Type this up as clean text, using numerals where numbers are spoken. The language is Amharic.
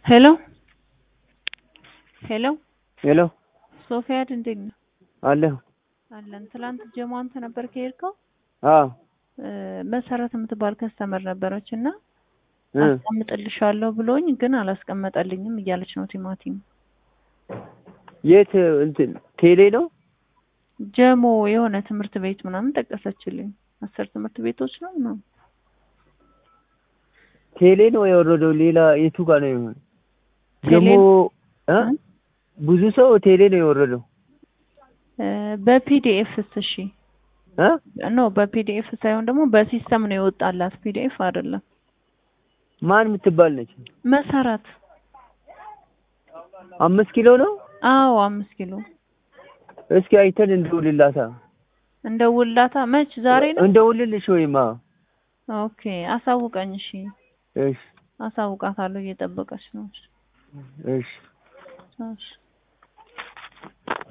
ሄሎ ሄሎ ሄሎ ሶፊያድ እንዴት ነህ? አለሁ አለን። ትላንት ጀሞ አንተ ነበር ከሄድከው? አዎ መሰረት የምትባል ከስተመር ነበረችና አስቀምጥልሻለሁ ብሎኝ ግን አላስቀመጠልኝም እያለች ነው ቲማቲም። የት እንትን ቴሌ ነው? ጀሞ የሆነ ትምህርት ቤት ምናምን ጠቀሰችልኝ። 10 ትምህርት ቤቶች ነው። ቴሌ ነው የወረደው። ሌላ የቱ ጋር ነው? ጀሞ ብዙ ሰው ቴሌ ነው የወረደው። በፒዲኤፍ እሺ ኖ በፒዲኤፍ ሳይሆን ደግሞ በሲስተም ነው የወጣላት። ፒዲኤፍ አይደለም። ማን የምትባል ነች? መሰረት 5 ኪሎ ነው? አዎ 5 ኪሎ። እስኪ አይተን እንደውልላታ መች ዛሬ ነው? እንደውልልሽ ወይማ። ኦኬ አሳውቀኝ። እሺ አሳውቃታለሁ እየጠበቀች ነው። እሺ እሺ